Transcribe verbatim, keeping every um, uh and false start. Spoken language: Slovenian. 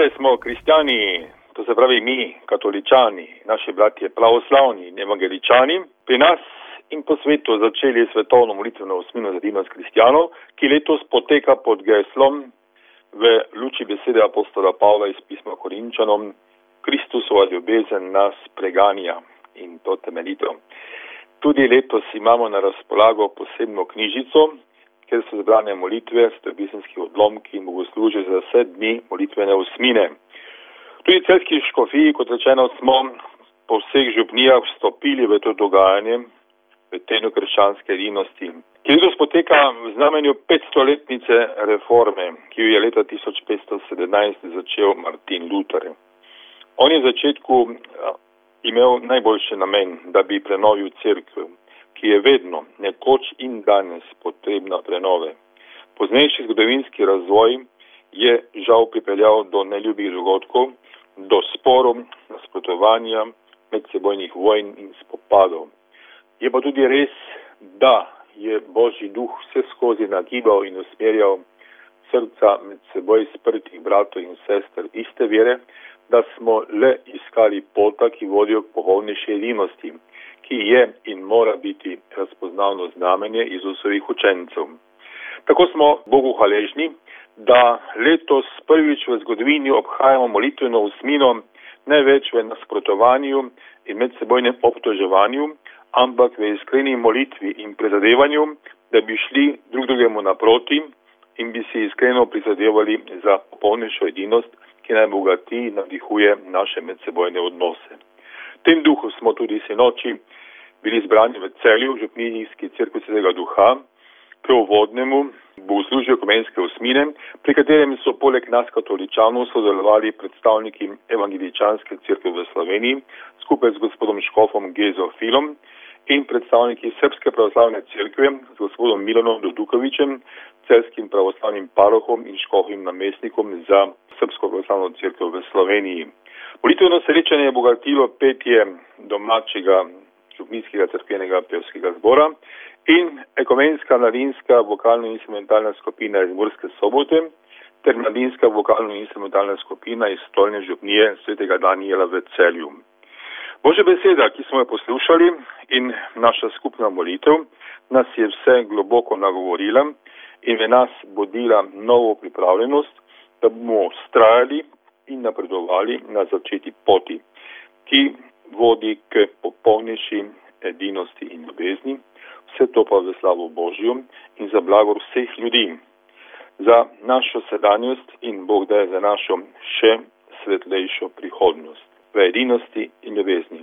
Zdaj smo kristjani, to se pravi mi, katoličani, naši bratje pravoslavni in evangeličani, pri nas in po svetu začeli svetovno molitveno osmino za edinost kristjanov, ki letos poteka pod geslom v luči besede apostola Pavla iz pisma Korinčanom: Kristusova ljubezen nas preganja, in to temeljito. Tudi letos imamo na razpolago posebno knjižico, kjer so zbrane molitve, staropisemski odlomki in bogoslužje za vse dni molitvene osmine. Tudi celjski škofiji, kot rečeno, smo po vseh župnijah vstopili v to dogajanje, v tednu krščanske edinosti, ki letos poteka v znamenju petstoletnice reforme, ki jo je leta tisoč petsto sedemnajst začel Martin Luther. On je v začetku imel najboljši namen, da bi prenovil cerkev, ki je vedno, nekoč in danes potrebna prenove. Poznejši zgodovinski razvoj je žal pripeljal do neljubih dogodkov, do sporov, nasprotovanja, medsebojnih vojn in spopadov. Je pa tudi res, da je Božji duh vse skozi nagibal in usmerjal srca med seboj sprtih bratov in sester iste vere, da smo le iskali pota, ki vodijo k pohovnejši edinosti, ki je in mora biti razpoznavno znamenje Izusovih učencev. Tako smo Bogu hvaležni, da letos prvič v zgodovini obhajamo molitveno osmino ne več v nasprotovanju in medsebojnem obtoževanju, ampak v iskreni molitvi in prizadevanju, da bi šli drug drugemu naproti in bi si iskreno prizadevali za popolnejšo edinost, ki naj bogati in navdihuje naše medsebojne odnose. V tem duhu smo tudi sinoči bili zbrani v Celju, v župnijski cerkvi Svetega Duha, k uvodnemu bogoslužju ekumenske osmine, pri katerem so poleg nas katoličanov sodelovali predstavniki evangeličanske cerkve v Sloveniji, skupaj z gospodom škofom Gezofilom in predstavniki Srpske pravoslavne cerkve z gospodom Milanom Dodukovičem, celjskim pravoslavnim parohom in škofim namestnikom za Srpsko pravoslavno cerkev v Sloveniji. Molitveno srečanje je bogatilo petje domačega župnijskega cerkvenega pevskega zbora in ekumenska mladinska vokalno-instrumentalna skupina iz Murske Sobote ter mladinska vokalno-instrumentalna skupina iz stolne župnije Svetega Danijela v Celju. Božja beseda, ki smo jo poslušali, in naša skupna molitev nas je vse globoko nagovorila in v nas bodila novo pripravljenost, da bomo vztrajali in napredovali na začeti poti, ki vodi k popolnejši edinosti in ljubezni, vse to pa v slavo Božjo in za blagor vseh ljudi, za našo sedanjost in Bog da je za našo še svetlejšo prihodnost v edinosti in ljubezni.